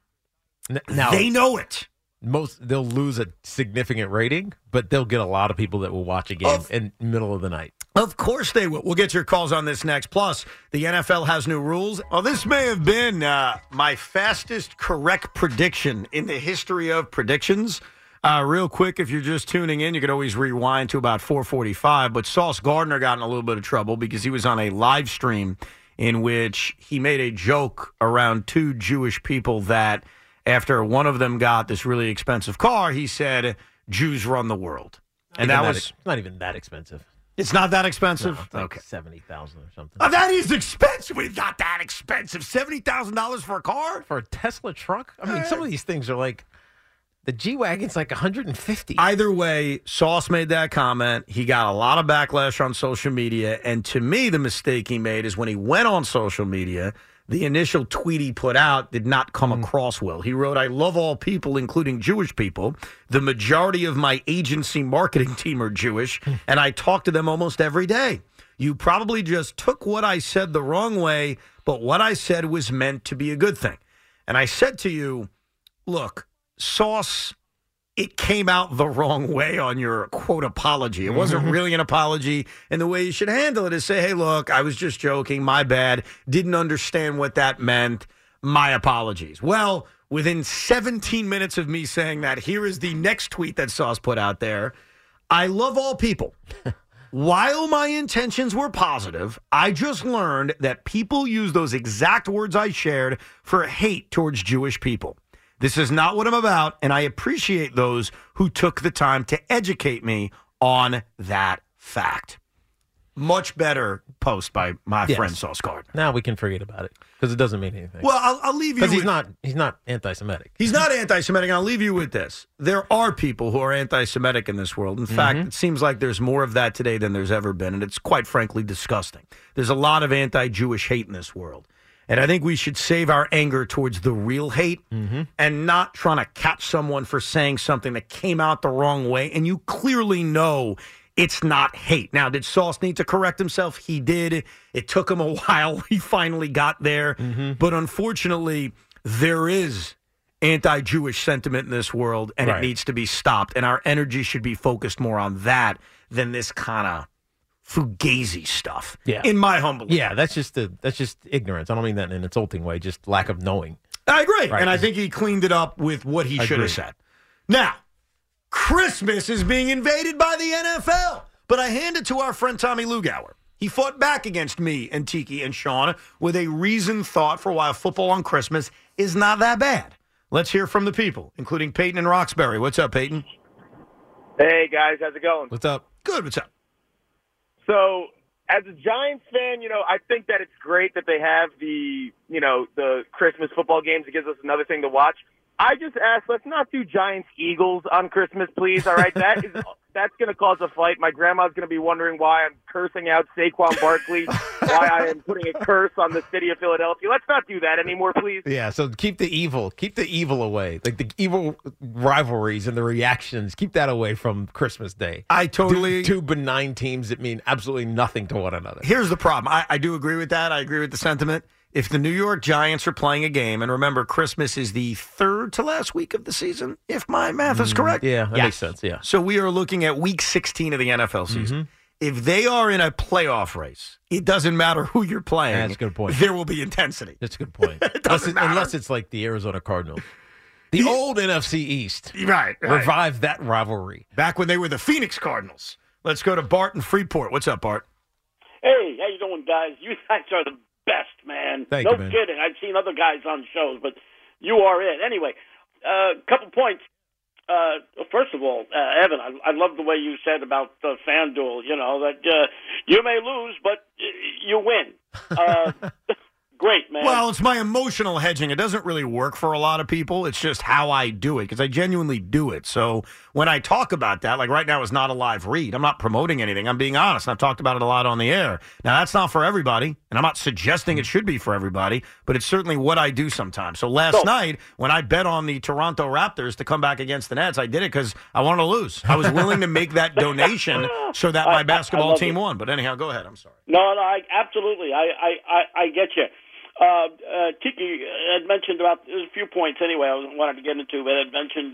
Now, they know it. They'll lose a significant rating, but they'll get a lot of people that will watch a game in the middle of the night. Of course they will. We'll get your calls on this next. Plus, the NFL has new rules. Oh, this may have been my fastest correct prediction in the history of predictions. Real quick, if you're just tuning in, you can always rewind to about 4:45. But Sauce Gardner got in a little bit of trouble because he was on a live stream in which he made a joke around two Jewish people that after one of them got this really expensive car, he said, Jews run the world. And that was not even that expensive. It's not that expensive? No, it's like $70,000 or something. Oh, that is expensive. It's not that expensive. $70,000 for a car? For a Tesla truck? I mean, some of these things are like, the G-Wagon's like $150. Either way, Sauce made that comment. He got a lot of backlash on social media. And to me, the mistake he made is when he went on social media, the initial tweet he put out did not come across well. He wrote, I love all people, including Jewish people. The majority of my agency marketing team are Jewish, and I talk to them almost every day. You probably just took what I said the wrong way, but what I said was meant to be a good thing. And I said to you, look, Sauce, it came out the wrong way on your, quote, apology. It wasn't really an apology. And the way you should handle it is say, hey, look, I was just joking. My bad. Didn't understand what that meant. My apologies. Well, within 17 minutes of me saying that, here is the next tweet that Sauce put out there. I love all people. While my intentions were positive, I just learned that people use those exact words I shared for hate towards Jewish people. This is not what I'm about, and I appreciate those who took the time to educate me on that fact. Much better post by my friend Sauce Gardner. Now we can forget about it because it doesn't mean anything. Well, I'll leave you because he's not anti-Semitic. He's not anti-Semitic, and I'll leave you with this. There are people who are anti-Semitic in this world. In fact, it seems like there's more of that today than there's ever been, and it's quite frankly disgusting. There's a lot of anti-Jewish hate in this world. And I think we should save our anger towards the real hate and not trying to catch someone for saying something that came out the wrong way. And you clearly know it's not hate. Now, did Sauce need to correct himself? He did. It took him a while. He finally got there. But unfortunately, there is anti-Jewish sentiment in this world, and it needs to be stopped. And our energy should be focused more on that than this kind of fugazi stuff. Yeah. In my humble opinion. Yeah, that's just ignorance. I don't mean that in an insulting way, just lack of knowing. I agree. Right. And I think he cleaned it up with what he should have said. Now, Christmas is being invaded by the NFL. But I hand it to our friend Tommy Lugauer. He fought back against me and Tiki and Sean with a reasoned thought for why football on Christmas is not that bad. Let's hear from the people, including Peyton and Roxbury. What's up, Peyton? Hey, guys. How's it going? What's up? Good. What's up? So, as a Giants fan, I think that it's great that they have the Christmas football games. It gives us another thing to watch. I just asked, let's not do Giants-Eagles on Christmas, please, all right? That's going to cause a fight. My grandma's going to be wondering why I'm cursing out Saquon Barkley, why I am putting a curse on the city of Philadelphia. Let's not do that anymore, please. Yeah, so keep the evil away. Like the evil rivalries and the reactions, keep that away from Christmas Day. I totally... Two benign teams that mean absolutely nothing to one another. Here's the problem. I do agree with that. I agree with the sentiment. If the New York Giants are playing a game, and remember, Christmas is the third to last week of the season, if my math is correct. Yeah, that makes sense, yeah. So we are looking at week 16 of the NFL season. If they are in a playoff race, it doesn't matter who you're playing. That's a good point. There will be intensity. That's a good point. Unless it's like the Arizona Cardinals. The old NFC East. Right. Revived that rivalry. Back when they were the Phoenix Cardinals. Let's go to Bart in Freeport. What's up, Bart? Hey, how you doing, guys? You guys are the best, man. Thank no you, man. kidding. I've seen other guys on shows, but you are it. Anyway, a couple points. First of all, Evan, I love the way you said about FanDuel, that you may lose, but you win. Great, man. Well, it's my emotional hedging. It doesn't really work for a lot of people. It's just how I do it because I genuinely do it. So when I talk about that, like right now is not a live read. I'm not promoting anything. I'm being honest. I've talked about it a lot on the air. Now, that's not for everybody, and I'm not suggesting it should be for everybody, but it's certainly what I do sometimes. So last night, when I bet on the Toronto Raptors to come back against the Nets, I did it because I wanted to lose. I was willing to make that donation so that my basketball team won. But anyhow, go ahead. I'm sorry. No, absolutely. I get you. Tiki had mentioned about there's a few points anyway I wanted to get into, but had mentioned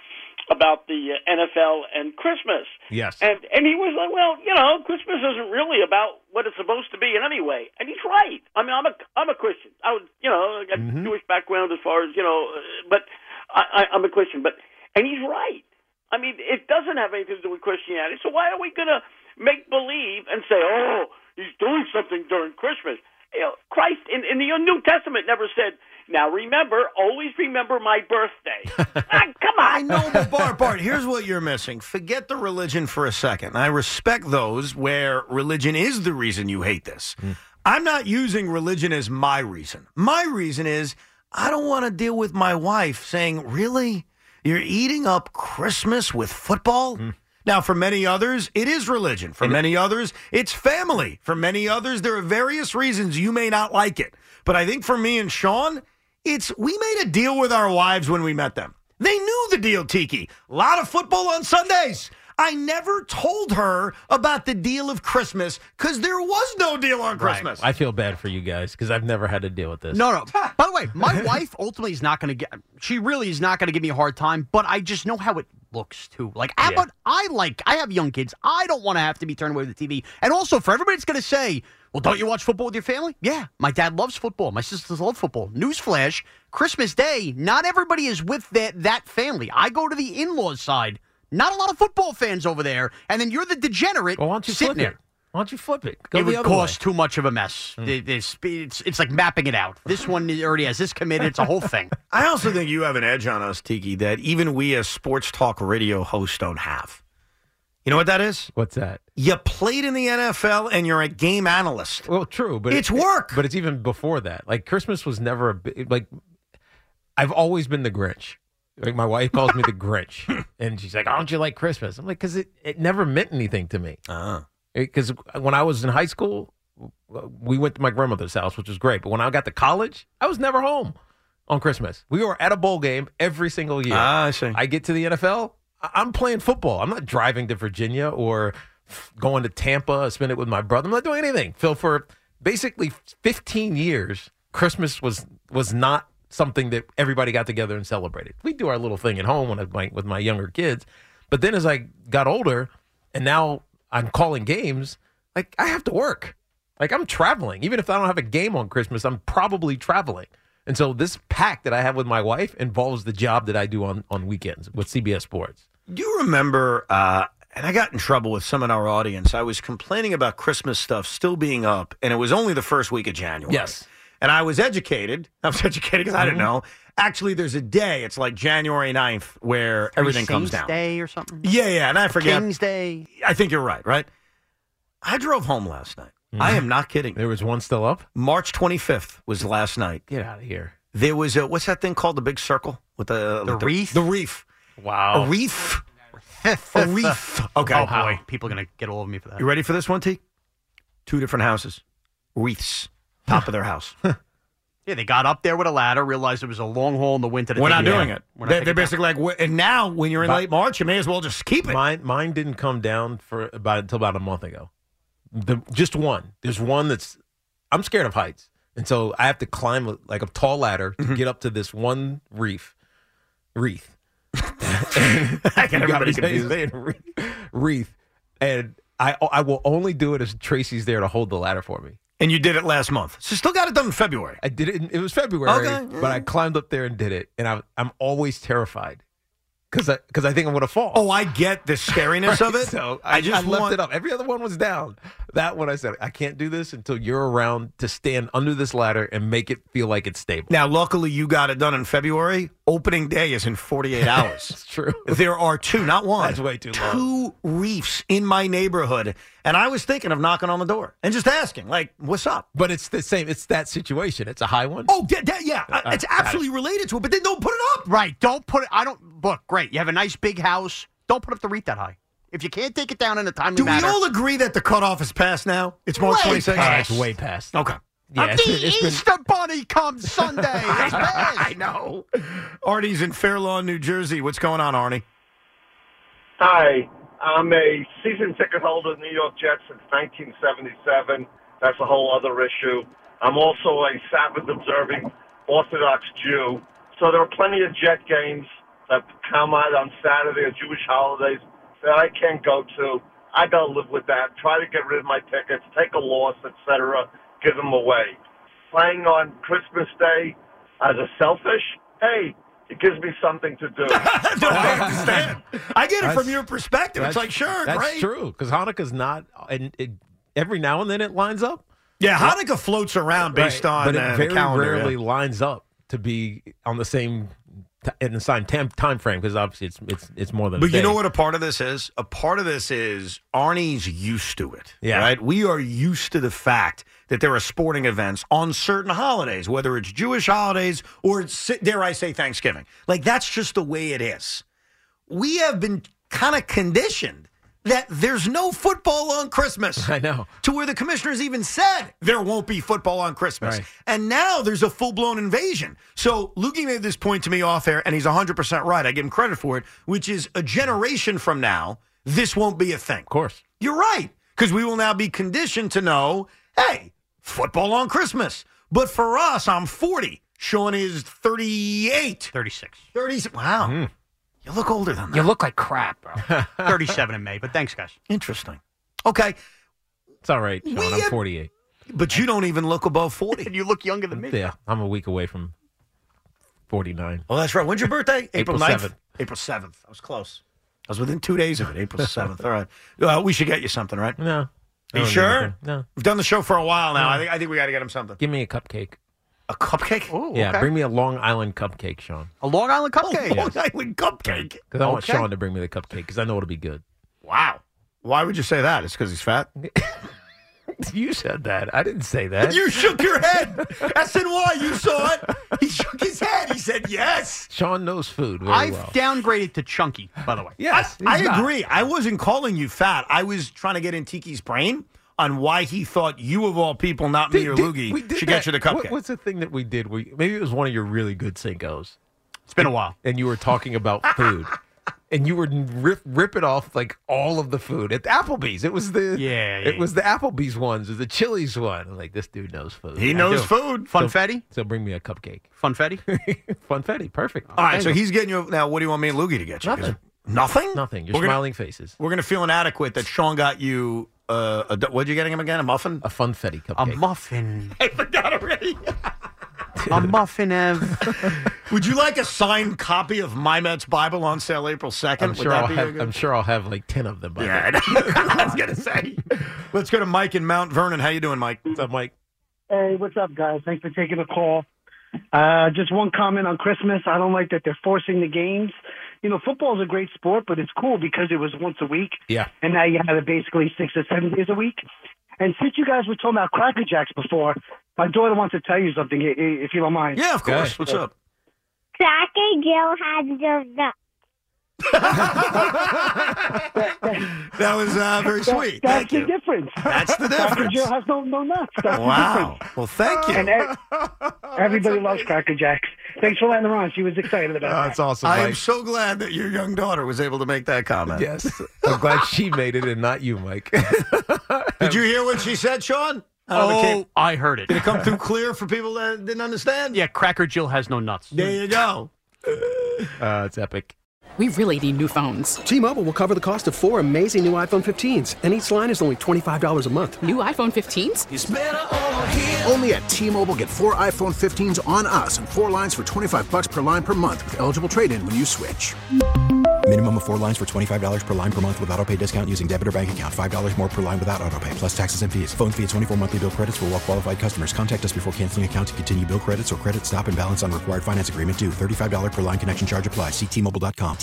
about the NFL and Christmas. Yes. And he was like, well, Christmas isn't really about what it's supposed to be in any way. And he's right. I mean, I'm a Christian. I got Jewish background as far as, but I'm a Christian. And he's right. I mean, it doesn't have anything to do with Christianity. So why are we going to make believe and say, oh, he's doing something during Christmas? Christ in the New Testament never said, now always remember my birthday. Come on. I know, but Bart, here's what you're missing. Forget the religion for a second. I respect those where religion is the reason you hate this. I'm not using religion as my reason. My reason is I don't want to deal with my wife saying, really? You're eating up Christmas with football? Now, for many others, it is religion. For many others, it's family. For many others, there are various reasons you may not like it. But I think for me and Sean, we made a deal with our wives when we met them. They knew the deal, Tiki. A lot of football on Sundays. I never told her about the deal of Christmas because there was no deal on Christmas. Right. I feel bad for you guys because I've never had to deal with this. No. By the way, my wife ultimately is not going to she really is not going to give me a hard time, but I just know how it looks too. Like, but I have young kids. I don't want to have to be turned away with the TV. And also, for everybody that's going to say, well, don't you watch football with your family? Yeah, my dad loves football. My sisters love football. Newsflash, Christmas Day, not everybody is with that family. I go to the in-laws side. Not a lot of football fans over there, and then you're the degenerate sitting there. Why don't you flip it? It would cause too much of a mess. It's like mapping it out. This one already has this committed. It's a whole thing. I also think you have an edge on us, Tiki, that even we as sports talk radio hosts don't have. You know what that is? What's that? You played in the NFL and you're a game analyst. Well, true, but it's work. But it's even before that. Like, Christmas was never I've always been the Grinch. Like, my wife calls me the Grinch, and she's like, "Oh, don't you like Christmas?" I'm like, because it never meant anything to me. Because when I was in high school, we went to my grandmother's house, which was great. But when I got to college, I was never home on Christmas. We were at a bowl game every single year. I see. I get to the NFL, I'm playing football. I'm not driving to Virginia or going to Tampa, spend it with my brother. I'm not doing anything. Phil, for basically 15 years, Christmas was not something that everybody got together and celebrated. We do our little thing at home with my younger kids. But then as I got older, and now I'm calling games, like, I have to work. Like, I'm traveling. Even if I don't have a game on Christmas, I'm probably traveling. And so this pact that I have with my wife involves the job that I do on weekends with CBS Sports. Do you remember, and I got in trouble with some in our audience, I was complaining about Christmas stuff still being up, and it was only the first week of January. Yes. And I was educated. Because I didn't know. Actually, there's a day, it's like January 9th, where everything comes down. Day or something? Yeah, and I forget. King's Day. I think you're right? I drove home last night. I am not kidding. There was one still up? March 25th was last night. Get out of here. There was what's that thing called, the big circle? with the wreath? The wreath. Wow. A wreath. A wreath. Okay. Oh, boy. People are going to get all of me for that. You ready for this one, T? 2 different houses. Wreaths. Top of their house. Yeah, they got up there with a ladder, realized it was a long haul in the winter. We're not doing it. We're not They're basically like, and now when you're in late March, you may as well just keep it. Mine didn't come down until about a month ago. Just one. There's one that's. I'm scared of heights, and so I have to climb a tall ladder to get up to this one wreath. I get everybody confused. Wreath, and I will only do it if Tracy's there to hold the ladder for me. And you did it last month. So you still got it done in February. I did it. It was February, but I climbed up there and did it, and I'm always terrified because I think I'm going to fall. Oh, I get the scariness of it. So I left it up. Every other one was down. That one I said, I can't do this until you're around to stand under this ladder and make it feel like it's stable. Now, luckily, you got it done in February. Opening day is in 48 hours. It's true. There are 2, not one. That's way too long. 2 reefs in my neighborhood. And I was thinking of knocking on the door and just asking, like, what's up? But it's the same. It's that situation. It's a high one. Oh, yeah. It's absolutely related to it, but then don't put it up. Right. Don't put it. Look, great. You have a nice big house. Don't put up the wreath that high. If you can't take it down in a timely manner. Do we all agree that the cutoff is past now? It's March 26th? It's way past. Okay. Yeah, the Easter Bunny comes Sunday. I know. Arnie's in Fair Lawn, New Jersey. What's going on, Arnie? Hi. I'm a season ticket holder of the New York Jets since 1977. That's a whole other issue. I'm also a Sabbath observing Orthodox Jew. So there are plenty of Jet games that come out on Saturday or Jewish holidays that I can't go to. I got to live with that. Try to get rid of my tickets, take a loss, etc., give them away. Playing on Christmas Day as a selfish, hey, it gives me something to do. I understand. I get it from your perspective. It's like, sure, that's great. true, because Hanukkah's not, and every now and then it lines up. Yeah, Hanukkah floats around based on but it very the calendar. rarely lines up to be on the same in the same time frame, because obviously it's more than. But a day. you know what a part of this is? A part of this is Arnie's used to it. Yeah. Right? We are used to the fact that there are sporting events on certain holidays, whether it's Jewish holidays or, dare I say, Thanksgiving. Like, that's just the way it is. We have been kind of conditioned that there's no football on Christmas. I know. To where the commissioners even said there won't be football on Christmas. Right. And now there's a full-blown invasion. So Lukey made this point to me off air, and he's 100% right. I give him credit for it, which is a generation from now, this won't be a thing. Of course. You're right, because we will now be conditioned to know, hey, football on Christmas. But for us, I'm 40. Sean is 38. 36. 30. Wow. You look older than that. You look like crap, bro. 37 in May, but thanks, guys. Interesting. Okay. It's all right, Sean. I'm 48. But you don't even look above 40. And you look younger than me. Yeah, I'm a week away from 49. Oh, that's right. When's your birthday? April 9th? 7th. April 7th. I was close. I was within 2 days of it. April 7th. All right. We should get you something, right? No. Are you sure? No. We've done the show for a while now. I think we got to get him something. Give me a cupcake. A cupcake? Oh, Yeah, okay. bring me a Long Island cupcake, Sean. A Long Island cupcake. Long Island cupcake. Because I want Okay. Sean to bring me the cupcake, because I know it'll be good. Wow. Why would you say that? It's because he's fat? You said that. I didn't say that. You shook your head. SNY, you saw it. He shook his head. He said yes. Sean knows food very I've well. downgraded to chunky, by the way. Yes, I he's not. agree. I wasn't calling you fat. I was trying to get in Tiki's brain on why he thought you, of all people, not me or Loogie, we did should that. get you the cupcake. What's the thing that we did? Maybe it was one of your really good Cincos. It's been a while. And you were talking about food. And you would rip it off like all of the food at Applebee's. It was the it was the Applebee's ones, or the Chili's one. I'm like, this dude knows food. He knows food. Funfetti? So bring me a cupcake. Funfetti? Funfetti, perfect. All right, so he's getting you. Now, what do you want me and Loogie to get you? Nothing. Nothing? Nothing. Your We're gonna- smiling faces. We're going to feel inadequate that Sean got you, what'd you getting him again? A muffin? A funfetti A cupcake. muffin. I forgot already. A muffin, Ev. Would you like a signed copy of My Mets Bible on sale April 2nd? I'm Would sure that I'll be a have. good- I'm sure I'll have like 10 of them. By Yeah, then. I was going to say. Let's go to Mike in Mount Vernon. How you doing, Mike? What's up, Mike? Hey, what's up, guys? Thanks for taking the call. Just one comment on Christmas. I don't like that they're forcing the games. You know, football is a great sport, but it's cool because it was once a week. Yeah. And now you have it basically 6 or 7 days a week. And since you guys were talking about Cracker Jacks before, my daughter wants to tell you something, if you don't mind. Yeah, of course. What's up? Cracker Jill has no nuts. That was very sweet. That's the difference. That's the Cracker difference. Jill has no nuts. That's the Wow. difference. Well, thank you. And everybody loves Cracker Jacks. Thanks for letting her on. She was excited about that. That's awesome, I am Mike. so glad that your young daughter was able to make that comment. Yes. I'm glad she made it and not you, Mike. Did you hear what she said, Sean? I heard it. Did it come through clear for people that didn't understand? Yeah, Cracker Jill has no nuts. There you go. It's epic. We really need new phones. T-Mobile will cover the cost of 4 amazing new iPhone 15s, and each line is only $25 a month. New iPhone 15s? It's better over here. Only at T-Mobile, get 4 iPhone 15s on us and 4 lines for $25 per line per month with eligible trade-in when you switch. Minimum of 4 lines for $25 per line per month with autopay discount using debit or bank account. $5 more per line without autopay, plus taxes and fees. Phone fee at 24 monthly bill credits for well-qualified customers. Contact us before canceling account to continue bill credits or credit stop and balance on required finance agreement due. $35 per line connection charge applies. See T-Mobile.com.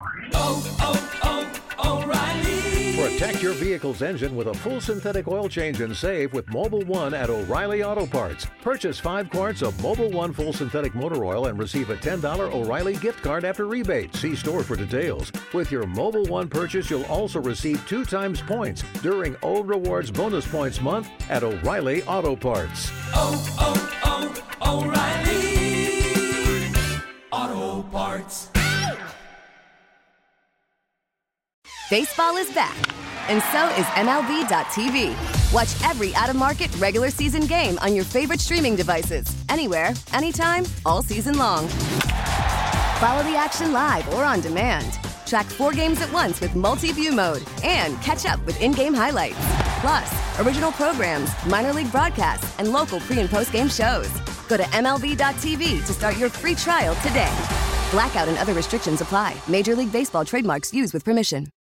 Protect your vehicle's engine with a full synthetic oil change and save with Mobil 1 at O'Reilly Auto Parts. Purchase 5 quarts of Mobil 1 full synthetic motor oil and receive a $10 O'Reilly gift card after rebate. See store for details. With your Mobil 1 purchase, you'll also receive 2 times points during O Rewards Bonus Points Month at O'Reilly Auto Parts. O'Reilly Auto Parts. Baseball is back, and so is MLB.tv. Watch every out-of-market regular season game on your favorite streaming devices, anywhere, anytime, all season long. Follow the action live or on demand. Track 4 games at once with multi-view mode and catch up with in-game highlights. Plus, original programs, minor league broadcasts, and local pre- and post-game shows. Go to MLB.tv to start your free trial today. Blackout and other restrictions apply. Major League Baseball trademarks used with permission.